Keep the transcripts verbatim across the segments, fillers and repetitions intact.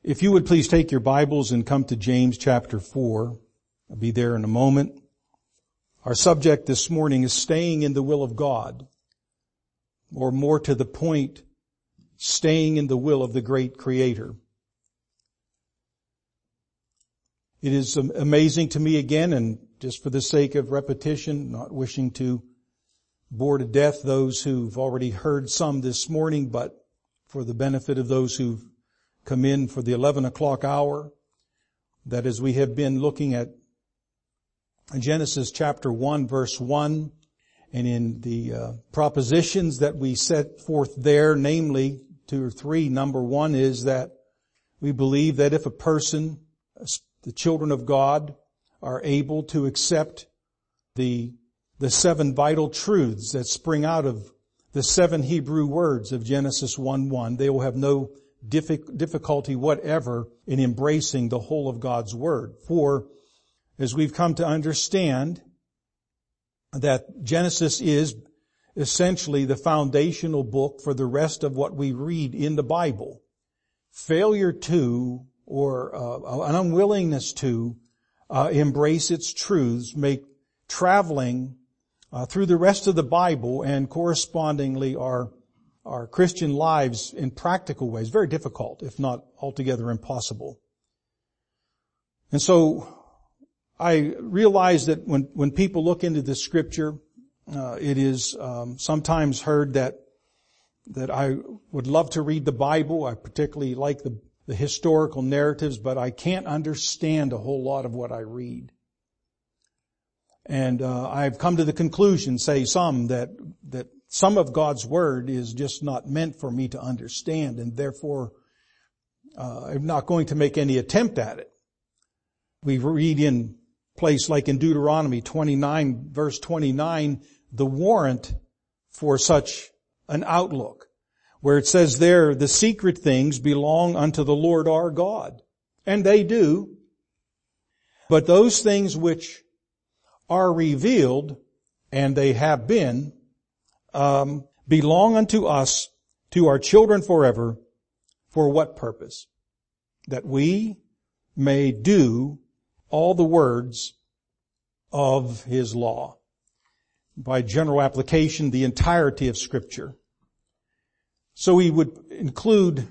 If you would please take your Bibles and come to James chapter four. I'll be there in a moment. Our subject this morning is staying in the will of God, or more to the point, staying in the will of the great Creator. It is amazing to me again, and just for the sake of repetition, not wishing to bore to death those who've already heard some this morning, but for the benefit of those who've come in for the eleven o'clock hour, that as we have been looking at Genesis chapter one, verse one, and in the uh, propositions that we set forth there, namely two or three, number one is that we believe that if a person, the children of God, are able to accept the the seven vital truths that spring out of the seven Hebrew words of Genesis one one, they will have no difficulty whatever in embracing the whole of God's Word. For, as we've come to understand, that Genesis is essentially the foundational book for the rest of what we read in the Bible. Failure to, or uh, an unwillingness to, uh, embrace its truths make traveling uh, through the rest of the Bible and correspondingly our our Christian lives in practical ways very difficult, if not altogether impossible. And so I realize that when, when people look into the Scripture, uh, it is um, sometimes heard that that I would love to read the Bible. I particularly like the, the historical narratives, but I can't understand a whole lot of what I read. And uh, I've come to the conclusion, say some, that that some of God's Word is just not meant for me to understand, and therefore uh, I'm not going to make any attempt at it. We read in place like in Deuteronomy twenty-nine, verse twenty-nine, the warrant for such an outlook, where it says there, the secret things belong unto the Lord our God. And they do. But those things which are revealed, and they have been, Um, belong unto us, to our children forever. For what purpose? That we may do all the words of His law. By general application, the entirety of Scripture. So we would include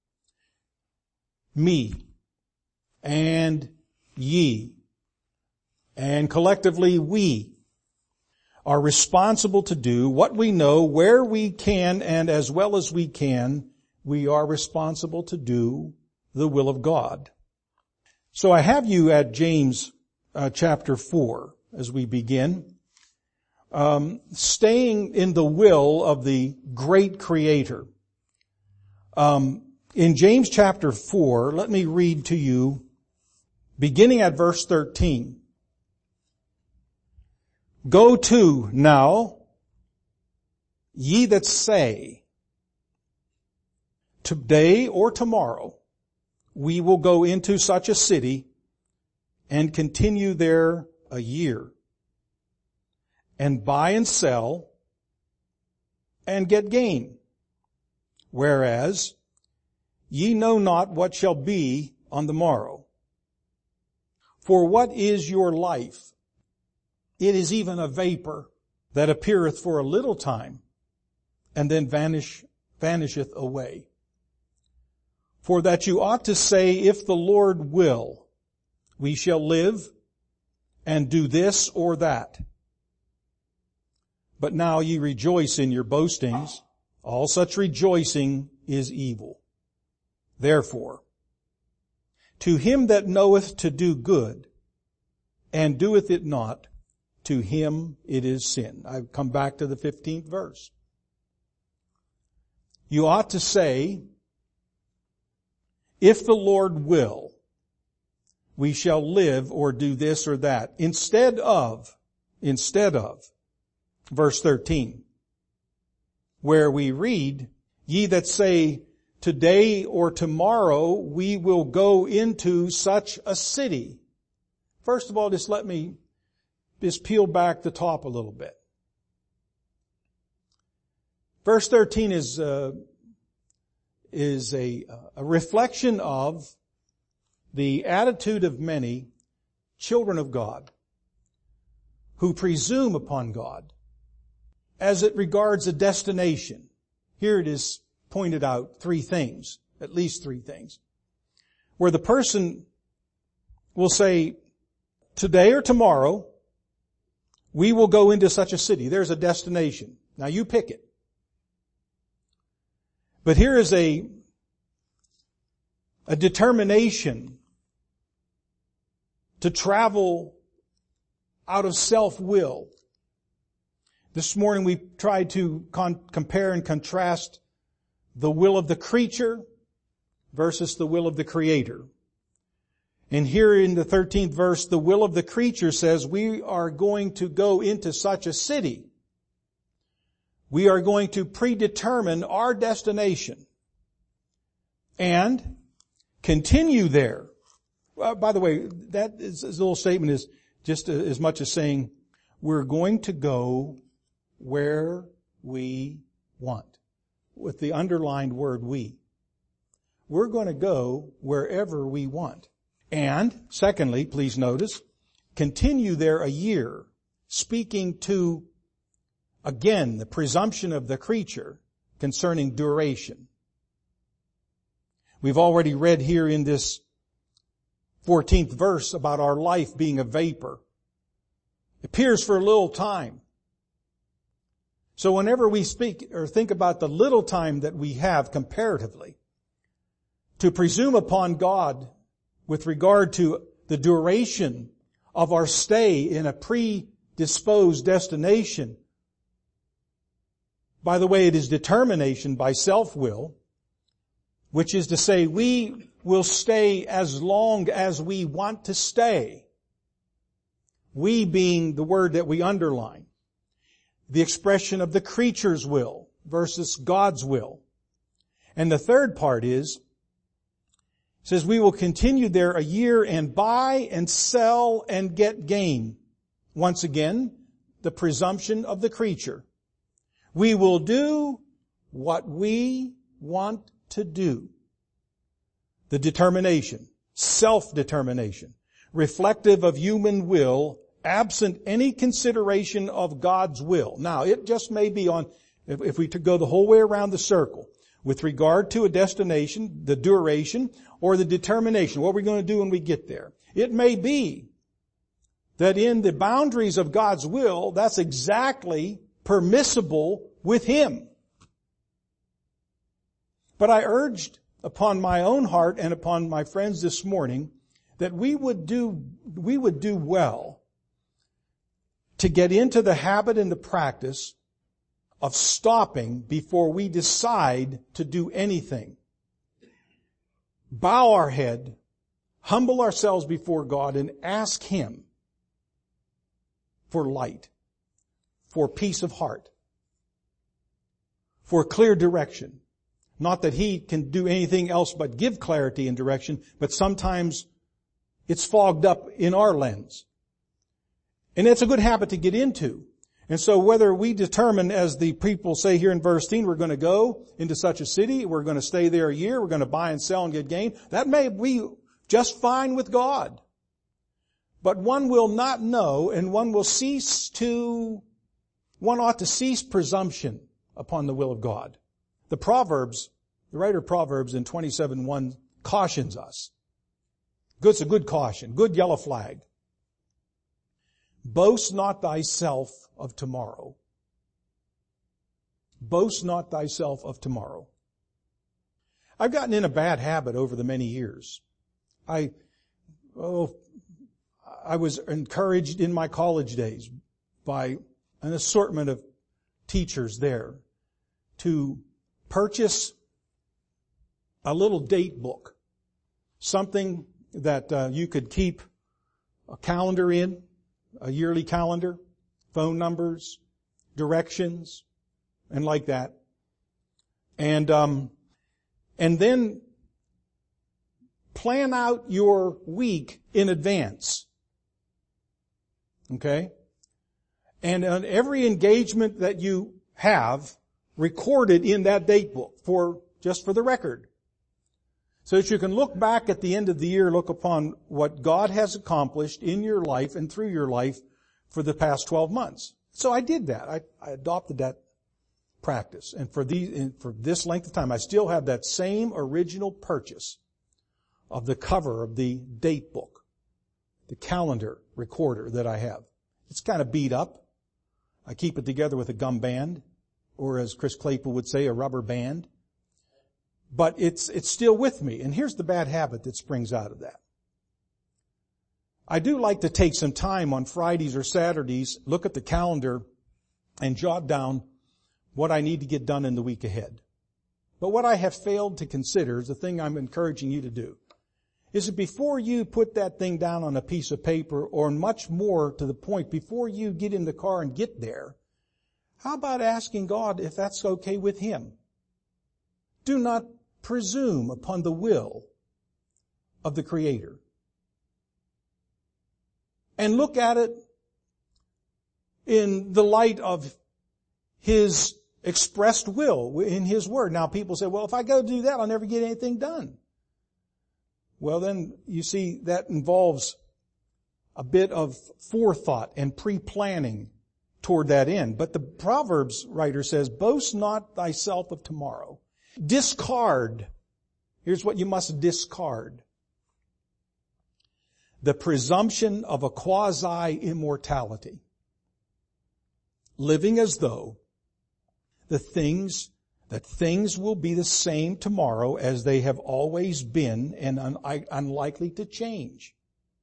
me and ye, and collectively we are responsible to do what we know, where we can, and as well as we can, we are responsible to do the will of God. So I have you at James uh, chapter four as we begin. Um, staying in the will of the great Creator. Um, in James chapter four, let me read to you, beginning at verse thirteen. Go to now, ye that say, today or tomorrow, we will go into such a city and continue there a year, and buy and sell, and get gain. Whereas ye know not what shall be on the morrow. For what is your life? It is even a vapor that appeareth for a little time, and then vanish, vanisheth away. For that you ought to say, if the Lord will, we shall live and do this or that. But now ye rejoice in your boastings. All such rejoicing is evil. Therefore, to him that knoweth to do good, and doeth it not, to him it is sin. I've come back to the fifteenth verse. You ought to say, if the Lord will, we shall live or do this or that. Instead of, instead of, verse thirteen, where we read, ye that say, today or tomorrow we will go into such a city. First of all, just let me just peel back the top a little bit. Verse thirteen is uh, is a, a reflection of the attitude of many children of God who presume upon God as it regards a destination. Here it is pointed out three things, at least three things, where the person will say, today or tomorrow, we will go into such a city. There's a destination. Now you pick it. But here is a, a determination to travel out of self-will. This morning we tried to con- compare and contrast the will of the creature versus the will of the Creator. And here in the thirteenth verse, the will of the creature says we are going to go into such a city. We are going to predetermine our destination and continue there. Uh, by the way, that is, this little statement is just as much as saying we're going to go where we want, with the underlined word we. We're going to go wherever we want. And, secondly, please notice, continue there a year, speaking to, again, the presumption of the creature concerning duration. We've already read here in this fourteenth verse about our life being a vapor. It appears for a little time. So whenever we speak or think about the little time that we have comparatively, to presume upon God with regard to the duration of our stay in a predisposed destination, by the way, it is determination by self-will, which is to say we will stay as long as we want to stay. We being the word that we underline. The expression of the creature's will versus God's will. And the third part is, it says we will continue there a year and buy and sell and get gain. Once again, the presumption of the creature. We will do what we want to do. The determination, self-determination, reflective of human will, absent any consideration of God's will. Now, it just may be on, if, if we to go the whole way around the circle, with regard to a destination, the duration, or the determination, what we're going to do when we get there. It may be that in the boundaries of God's will, that's exactly permissible with Him. But I urged upon my own heart and upon my friends this morning that we would do, we would do well to get into the habit and the practice of stopping before we decide to do anything. Bow our head, humble ourselves before God, and ask Him for light, for peace of heart, for clear direction. Not that He can do anything else but give clarity and direction, but sometimes it's fogged up in our lens. And it's a good habit to get into. And so whether we determine, as the people say here in verse ten, we're going to go into such a city, we're going to stay there a year, we're going to buy and sell and get gain, that may be just fine with God. But one will not know, and one will cease to, one ought to cease presumption upon the will of God. The Proverbs, the writer of Proverbs in twenty-seven one cautions us. It's a good caution, good yellow flag. Boast not thyself of tomorrow. Boast not thyself of tomorrow. I've gotten in a bad habit over the many years. I, oh, I was encouraged in my college days by an assortment of teachers there to purchase a little date book, something that uh, you could keep a calendar in, a yearly calendar, phone numbers, directions, and like that. And um, and then plan out your week in advance. Okay? And on every engagement that you have, recorded in that date book for, just for the record. so that you can look back at the end of the year, look upon what God has accomplished in your life and through your life for the past twelve months. So I did that. I, I adopted that practice. And for these, for this length of time, I still have that same original purchase of the cover of the date book, the calendar recorder that I have. It's kind of beat up. I keep it together with a gum band, or as Chris Claypool would say, a rubber band. But it's, it's still with me. And here's the bad habit that springs out of that. I do like to take some time on Fridays or Saturdays, look at the calendar, and jot down what I need to get done in the week ahead. But what I have failed to consider is the thing I'm encouraging you to do, is that before you put that thing down on a piece of paper, or much more to the point, before you get in the car and get there, how about asking God if that's okay with Him? Do not presume upon the will of the Creator. And look at it in the light of His expressed will in His Word. Now people say, well, if I go do that, I'll never get anything done. Well then, you see, that involves a bit of forethought and pre-planning toward that end. But the Proverbs writer says, boast not thyself of tomorrow. Discard. Here's what you must discard. The presumption of a quasi-immortality. Living as though the things, that things will be the same tomorrow as they have always been and un- unlikely to change.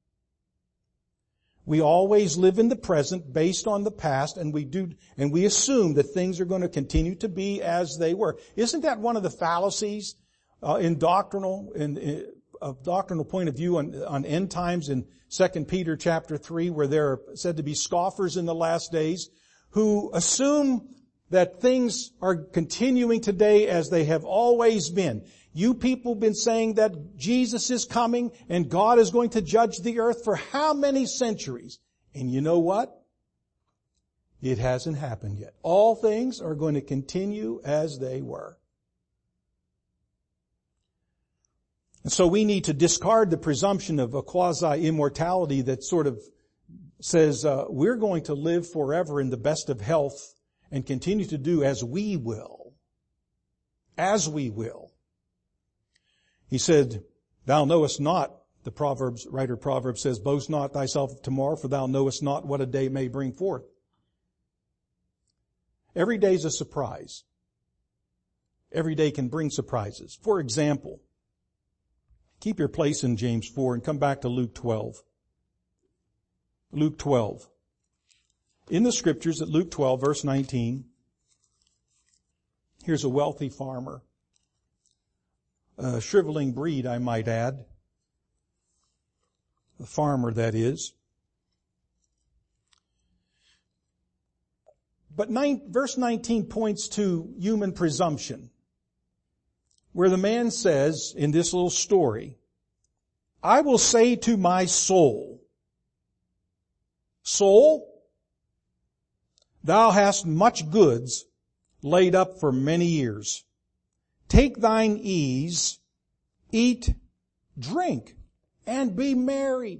We always live in the present based on the past, and we do, and we assume that things are going to continue to be as they were. Isn't that one of the fallacies uh, in doctrinal, in, in of doctrinal point of view on, on end times in Second Peter chapter three, where there are said to be scoffers in the last days who assume that things are continuing today as they have always been. You people have been saying that Jesus is coming and God is going to judge the earth for how many centuries? And you know what? It hasn't happened yet. All things are going to continue as they were. And so we need to discard the presumption of a quasi-immortality that sort of says uh, we're going to live forever in the best of health and continue to do as we will. As we will. He said, thou knowest not, the Proverbs, writer Proverbs says, boast not thyself of tomorrow, for thou knowest not what a day may bring forth. Every day is a surprise. Every day can bring surprises. For example, keep your place in James four and come back to Luke twelve. Luke twelve. In the scriptures at Luke twelve, verse nineteen, here's a wealthy farmer. A shriveling breed, I might add. The farmer, that is. But nine, verse nineteen points to human presumption, where the man says in this little story, I will say to my soul, soul, thou hast much goods laid up for many years. Take thine ease, eat, drink, and be merry.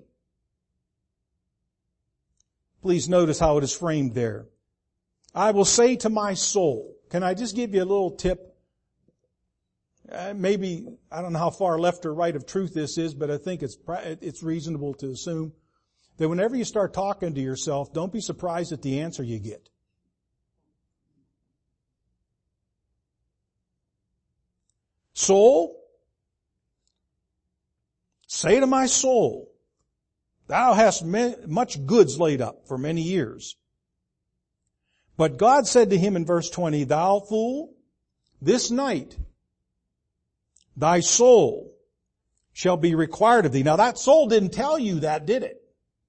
Please notice how it is framed there. I will say to my soul. Can I just give you a little tip? Uh, maybe, I don't know how far left or right of truth this is, but I think it's it's reasonable to assume that whenever you start talking to yourself, don't be surprised at the answer you get. Soul, say to my soul, thou hast much goods laid up for many years. But God said to him in verse twenty, thou fool, this night thy soul shall be required of thee. Now that soul didn't tell you that, did it?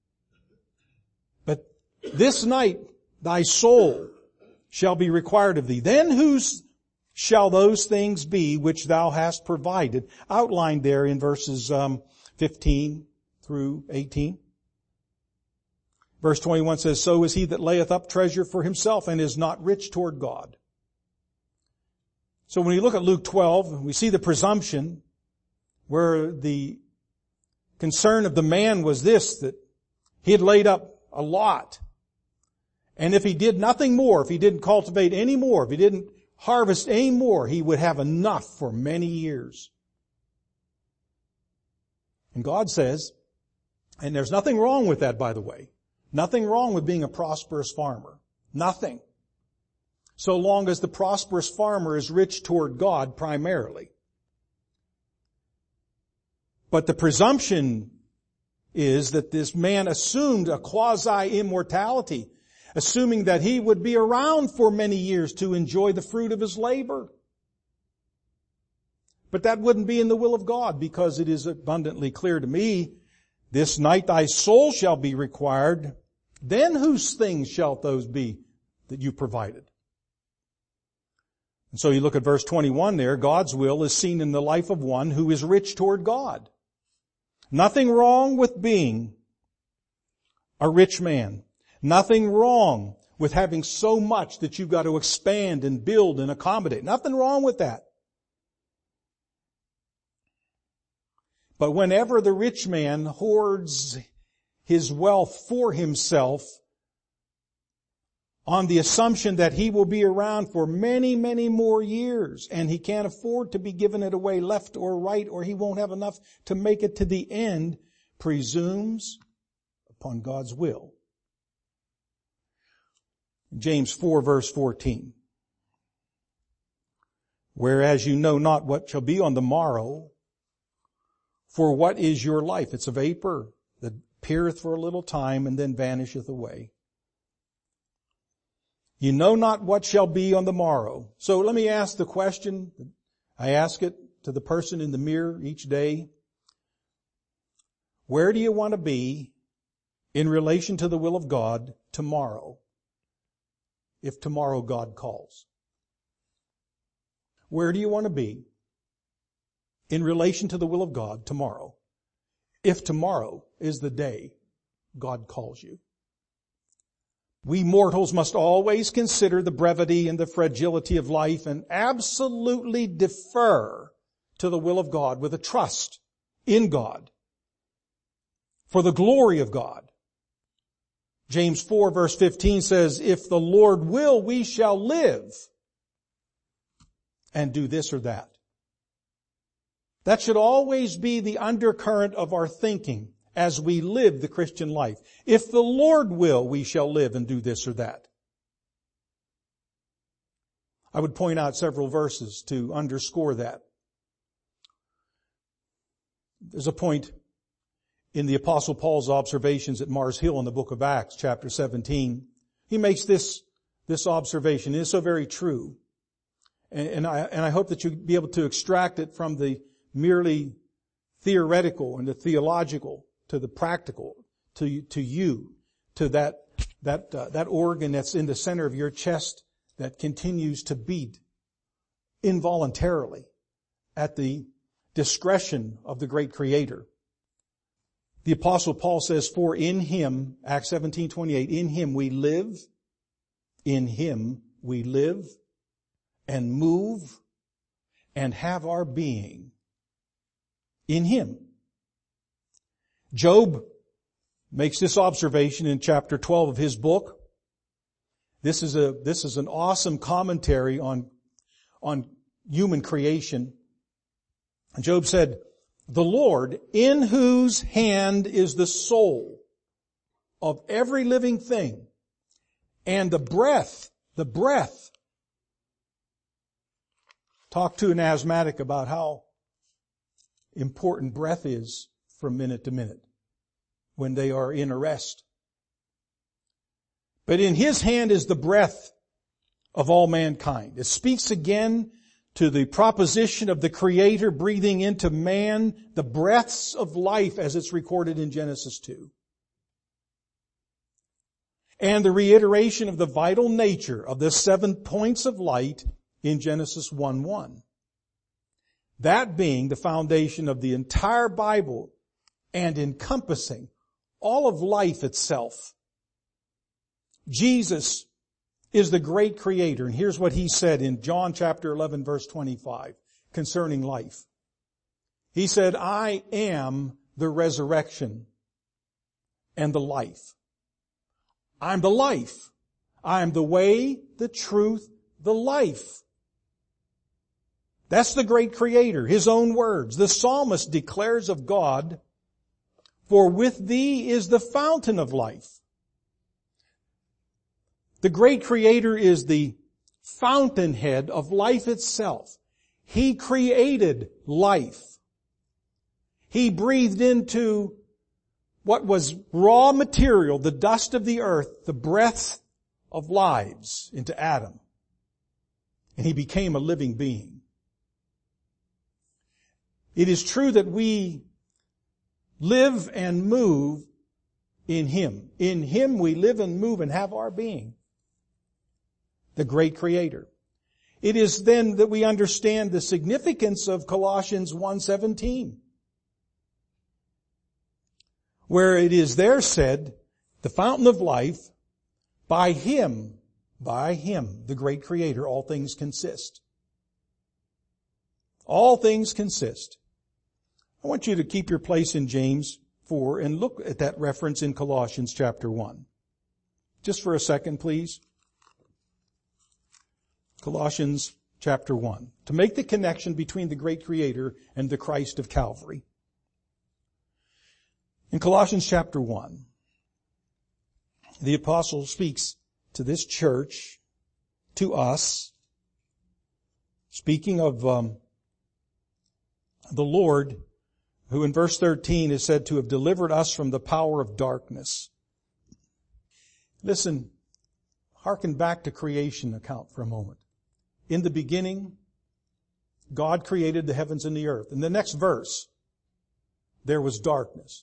But this night thy soul shall be required of thee. Then whose shall those things be which thou hast provided? Outlined there in verses um, fifteen through eighteen. Verse twenty-one says, so is he that layeth up treasure for himself and is not rich toward God. So when you look at Luke twelve, we see the presumption where the concern of the man was this, that he had laid up a lot. And if he did nothing more, if he didn't cultivate any more, if he didn't harvest any more, he would have enough for many years. And God says, and there's nothing wrong with that, by the way. Nothing wrong with being a prosperous farmer. Nothing. So long as the prosperous farmer is rich toward God primarily. But the presumption is that this man assumed a quasi-immortality, assuming that he would be around for many years to enjoy the fruit of his labor. But that wouldn't be in the will of God, because it is abundantly clear to me, this night thy soul shall be required, then whose things shalt those be that you provided? And so you look at verse twenty-one there, God's will is seen in the life of one who is rich toward God. Nothing wrong with being a rich man. Nothing wrong with having so much that you've got to expand and build and accommodate. Nothing wrong with that. But whenever the rich man hoards his wealth for himself on the assumption that he will be around for many, many more years, and he can't afford to be giving it away left or right, or he won't have enough to make it to the end, presumes upon God's will. James four verse fourteen. Whereas you know not what shall be on the morrow, for what is your life? It's a vapor that appeareth for a little time and then vanisheth away. You know not what shall be on the morrow. So let me ask the question. I ask it to the person in the mirror each day. Where do you want to be in relation to the will of God tomorrow, if tomorrow God calls? Where do you want to be in relation to the will of God tomorrow, if tomorrow is the day God calls you? We mortals must always consider the brevity and the fragility of life and absolutely defer to the will of God with a trust in God for the glory of God. James four verse fifteen says, if the Lord will, we shall live and do this or that. That should always be the undercurrent of our thinking as we live the Christian life. If the Lord will, we shall live and do this or that. I would point out several verses to underscore that. There's a point in the Apostle Paul's observations at Mars Hill in the book of Acts, chapter seventeen. He makes this, this observation. It is so very true. And, and I, and I hope that you'll be able to extract it from the merely theoretical and the theological to the practical, to, to you, to that, that, uh, that organ that's in the center of your chest that continues to beat involuntarily at the discretion of the great Creator. The Apostle Paul says, for in Him, Acts seventeen twenty-eight, in Him we live, in Him we live and move and have our being. In Him. Job makes this observation in chapter twelve of his book. This is a, this is an awesome commentary on, on human creation. Job said, the Lord, in whose hand is the soul of every living thing, and the breath, the breath. Talk to an asthmatic about how important breath is from minute to minute when they are in arrest. But in His hand is the breath of all mankind. It speaks again to the proposition of the Creator breathing into man the breaths of life as it's recorded in Genesis two. And the reiteration of the vital nature of the seven points of light in Genesis one one. That being the foundation of the entire Bible and encompassing all of life itself. Jesus is the great Creator. And here's what He said in John chapter eleven verse twenty-five concerning life. He said, I am the resurrection and the life. I'm the life. I'm the way, the truth, the life. That's the great Creator, His own words. The psalmist declares of God, for with thee is the fountain of life. The great Creator is the fountainhead of life itself. He created life. He breathed into what was raw material, the dust of the earth, the breath of lives into Adam. And he became a living being. It is true that we live and move in Him. In Him we live and move and have our being. The great Creator. It is then that we understand the significance of Colossians one seventeen. Where it is there said, the fountain of life, by Him, by Him, the great Creator, all things consist. All things consist. I want you to keep your place in James four and look at that reference in Colossians chapter one. Just for a second, please. Colossians chapter one. To make the connection between the great Creator and the Christ of Calvary. In Colossians chapter one, the apostle speaks to this church, to us, speaking of um, the Lord, who in verse thirteen is said to have delivered us from the power of darkness. Listen, hearken back to creation account for a moment. In the beginning, God created the heavens and the earth. In the next verse, there was darkness.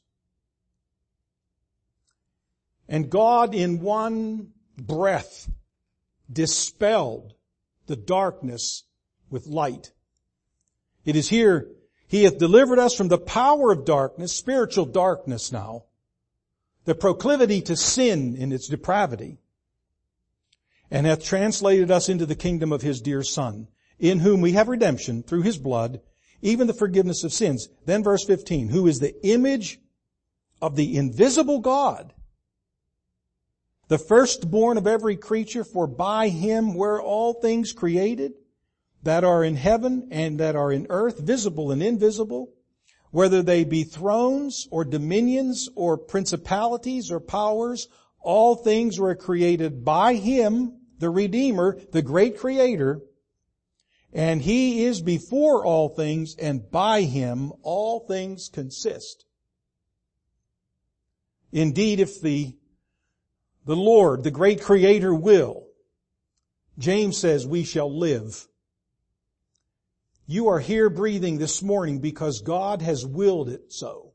And God in one breath dispelled the darkness with light. It is here, He hath delivered us from the power of darkness, spiritual darkness now, the proclivity to sin in its depravity, and hath translated us into the kingdom of His dear Son, in whom we have redemption through His blood, even the forgiveness of sins. Then verse fifteen, who is the image of the invisible God, the firstborn of every creature, for by Him were all things created, that are in heaven and that are in earth, visible and invisible, whether they be thrones or dominions or principalities or powers, all things were created by Him, the Redeemer, the great Creator, and He is before all things, and by Him all things consist. Indeed, if the The Lord, the great Creator, will, James says, we shall live. You are here breathing this morning because God has willed it so.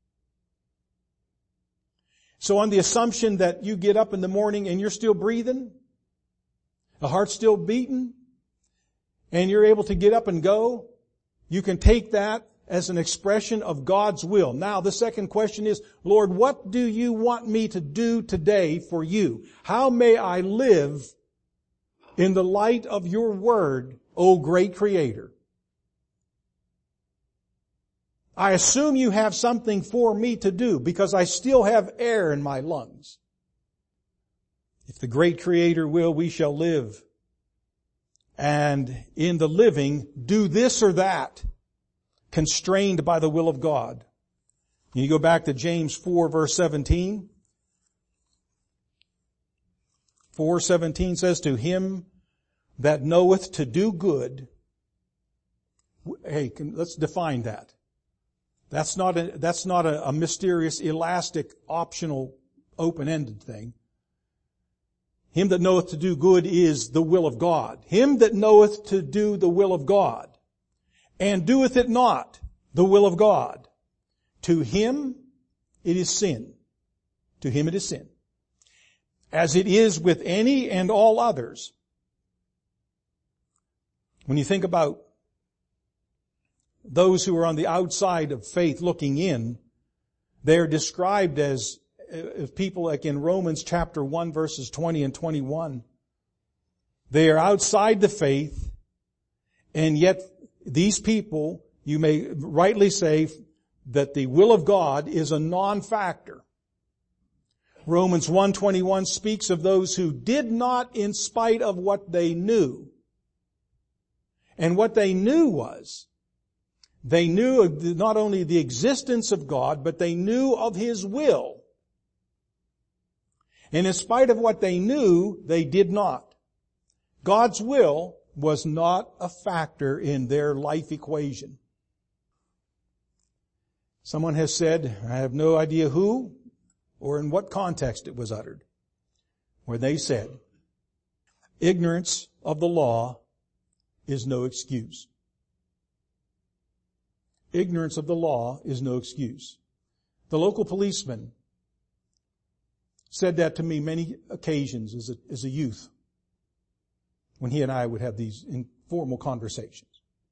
So on the assumption that you get up in the morning and you're still breathing, the heart's still beating, and you're able to get up and go, you can take that as an expression of God's will. Now, the second question is, Lord, what do you want me to do today for you? How may I live in the light of your word, O great Creator? I assume you have something for me to do because I still have air in my lungs. If the great Creator will, we shall live. And in the living, do this or that, constrained by the will of God. You go back to James four verse seventeen. four seventeen says, to him that knoweth to do good. Hey, let's define that. That's not a, that's not a, a mysterious, elastic, optional, open-ended thing. Him that knoweth to do good is the will of God. Him that knoweth to do the will of God, and doeth it not, the will of God, to him it is sin. To him it is sin. As it is with any and all others. When you think about those who are on the outside of faith looking in, they're described as, as people like in Romans chapter one verses twenty and twenty-one. They are outside the faith, and yet these people you may rightly say that the will of God is a non-factor. Romans one twenty-one speaks of those who did not in spite of what they knew. And what they knew was, they knew not only the existence of God, but they knew of His will. And in spite of what they knew, they did not. God's will was not a factor in their life equation. Someone has said, I have no idea who or in what context it was uttered, where they said, ignorance of the law is no excuse. Ignorance of the law is no excuse. The local policeman said that to me many occasions as a, as a youth, when he and I would have these informal conversations.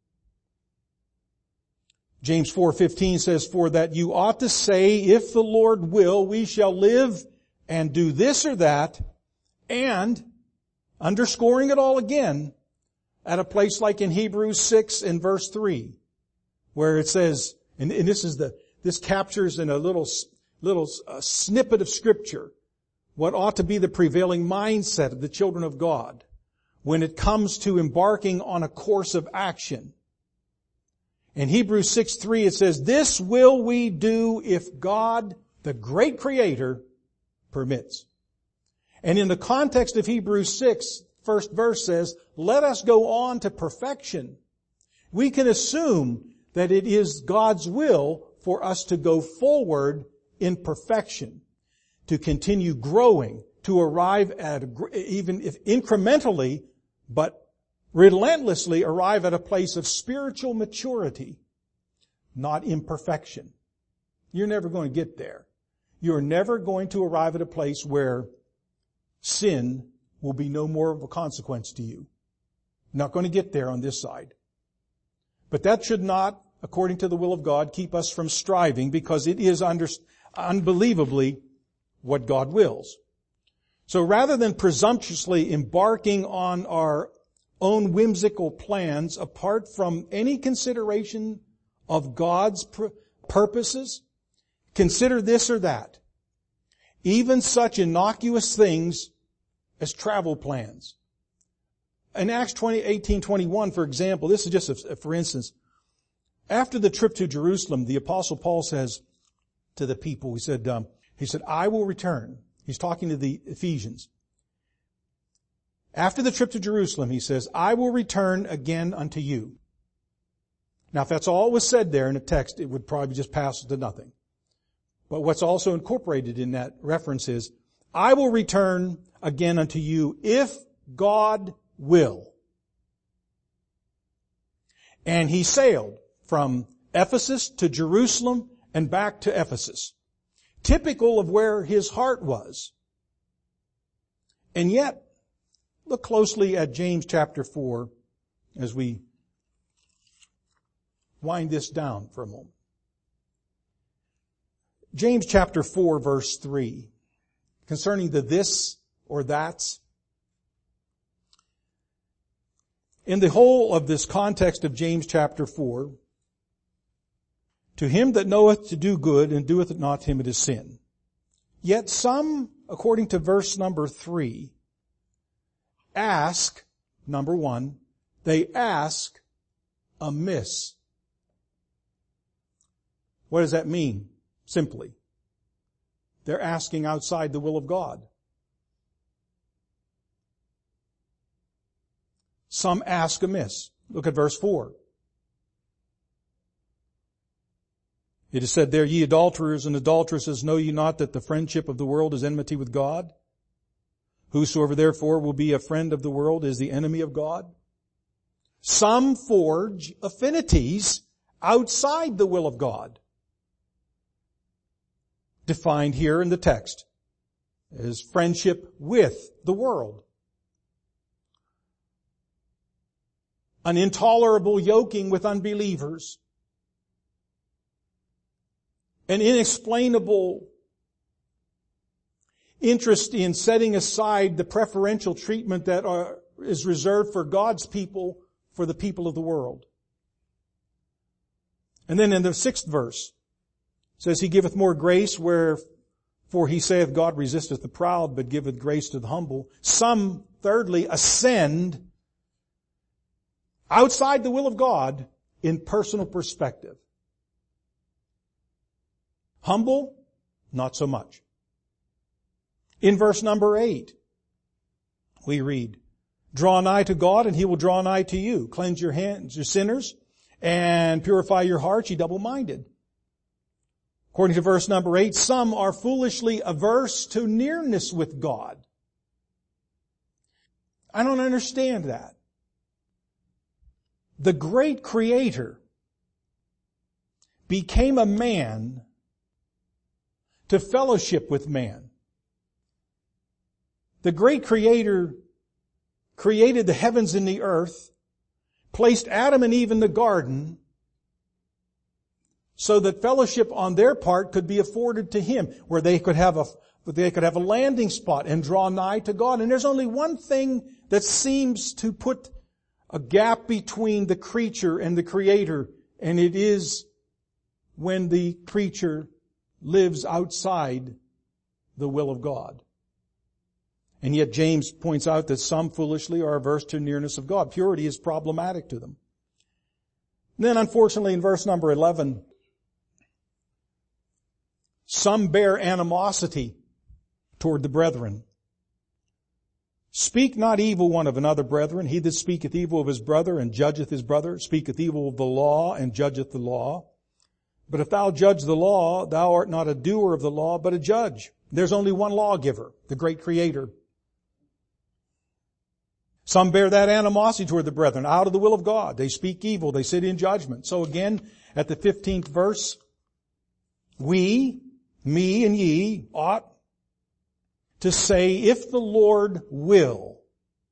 James four fifteen says, for that you ought to say, if the Lord will, we shall live and do this or that, and, underscoring it all again, at a place like in Hebrews six and verse three, where it says, and, and this is the, this captures in a little, little uh, snippet of Scripture what ought to be the prevailing mindset of the children of God when it comes to embarking on a course of action. In Hebrews six three it says, this will we do if God, the great Creator, permits. And in the context of Hebrews six, first verse says, let us go on to perfection. We can assume that it is God's will for us to go forward in perfection, to continue growing, to arrive at, even if incrementally, but relentlessly arrive at a place of spiritual maturity, not imperfection. You're never going to get there. You're never going to arrive at a place where sin will be no more of a consequence to you. Not going to get there on this side. But that should not, according to the will of God, keep us from striving, because it is under, unbelievably what God wills. So rather than presumptuously embarking on our own whimsical plans apart from any consideration of God's pr- purposes, consider this or that. Even such innocuous things as travel plans. In Acts eighteen twenty-one, for example, this is just a, for instance, after the trip to Jerusalem, the Apostle Paul says to the people, he said, um, he said, I will return. He's talking to the Ephesians. After the trip to Jerusalem, he says, I will return again unto you. Now, if that's all was said there in the text, it would probably just pass to nothing. But what's also incorporated in that reference is, I will return again unto you if God will. And he sailed from Ephesus to Jerusalem and back to Ephesus, typical of where his heart was. And yet, look closely at James chapter four as we wind this down for a moment. James chapter four verse three, concerning the this or that's. In the whole of this context of James chapter four, to him that knoweth to do good and doeth it not, him it is sin. Yet some, according to verse number three, ask, number one, they ask amiss. What does that mean? Simply, they're asking outside the will of God. Some ask amiss. Look at verse four. It is said there, ye adulterers and adulteresses, know ye not that the friendship of the world is enmity with God? Whosoever therefore will be a friend of the world is the enemy of God. Some forge affinities outside the will of God, defined here in the text as friendship with the world. An intolerable yoking with unbelievers. An inexplainable interest in setting aside the preferential treatment that are, is reserved for God's people for the people of the world. And then in the sixth verse, it says, He giveth more grace, wherefore He saith, God resisteth the proud, but giveth grace to the humble. Some, thirdly, ascend outside the will of God in personal perspective. Humble, not so much. In verse number eight, we read, Draw nigh to God, and He will draw nigh to you. Cleanse your hands, you sinners, and purify your hearts, ye double-minded. According to verse number eight, some are foolishly averse to nearness with God. I don't understand that. The great Creator became a man to fellowship with man. The great Creator created the heavens and the earth, placed Adam and Eve in the garden so that fellowship on their part could be afforded to Him, where they could have a, they could have a landing spot and draw nigh to God. And there's only one thing that seems to put a gap between the creature and the Creator, and it is when the creature lives outside the will of God. And yet James points out that some foolishly are averse to nearness of God. Purity is problematic to them. And then unfortunately in verse number eleven, some bear animosity toward the brethren. Speak not evil one of another, brethren. He that speaketh evil of his brother and judgeth his brother, speaketh evil of the law and judgeth the law. But if thou judge the law, thou art not a doer of the law, but a judge. There's only one lawgiver, the great Creator. Some bear that animosity toward the brethren out of the will of God. They speak evil. They sit in judgment. So again, at the fifteenth verse, we, me and ye, ought to say, if the Lord will,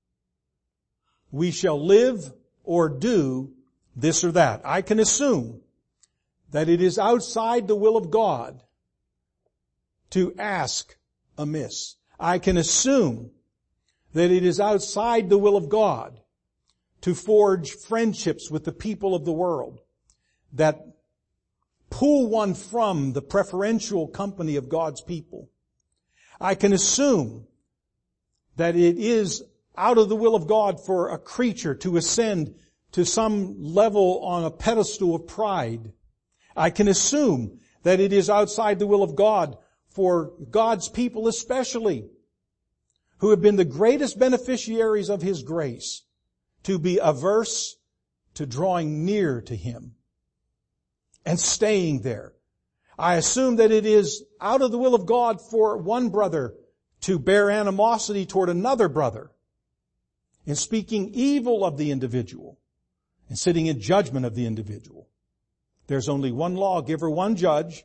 we shall live or do this or that. I can assume that it is outside the will of God to ask amiss. I can assume that it is outside the will of God to forge friendships with the people of the world that pull one from the preferential company of God's people. I can assume that it is out of the will of God for a creature to ascend to some level on a pedestal of pride. I can assume that it is outside the will of God for God's people especially, who have been the greatest beneficiaries of His grace, to be averse to drawing near to Him and staying there. I assume that it is out of the will of God for one brother to bear animosity toward another brother in speaking evil of the individual and sitting in judgment of the individual. There's only one lawgiver, one judge.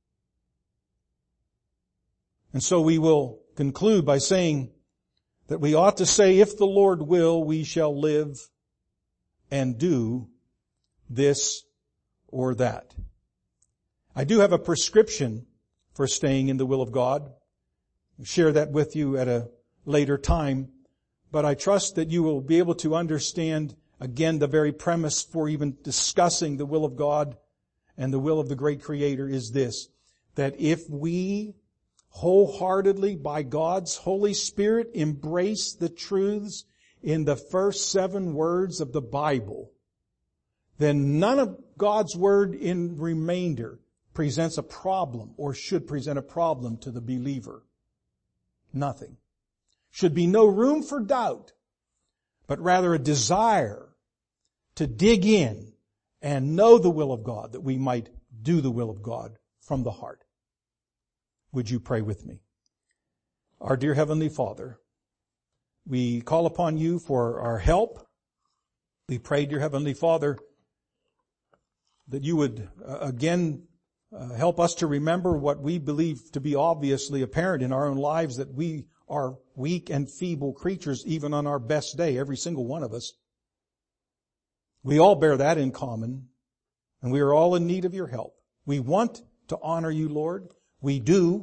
And so we will conclude by saying that we ought to say, if the Lord will, we shall live and do this or that. I do have a prescription for staying in the will of God. I'll share that with you at a later time. But I trust that you will be able to understand again the very premise for even discussing the will of God and the will of the great Creator is this, that if we wholeheartedly by God's Holy Spirit embrace the truths in the first seven words of the Bible, then none of God's Word in remainder presents a problem or should present a problem to the believer. Nothing. Should be no room for doubt, but rather a desire to dig in and know the will of God, that we might do the will of God from the heart. Would you pray with me? Our dear Heavenly Father, we call upon you for our help. We pray, dear Heavenly Father, that you would uh, again uh, help us to remember what we believe to be obviously apparent in our own lives, that we are weak and feeble creatures even on our best day, every single one of us. We all bear that in common, and we are all in need of your help. We want to honor you, Lord. We do.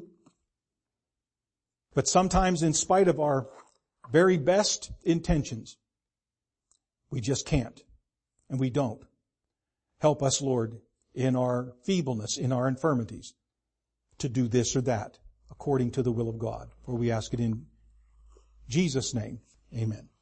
But sometimes in spite of our very best intentions, we just can't. And we don't. Help us, Lord, in our feebleness, in our infirmities, to do this or that according to the will of God. For we ask it in Jesus' name. Amen.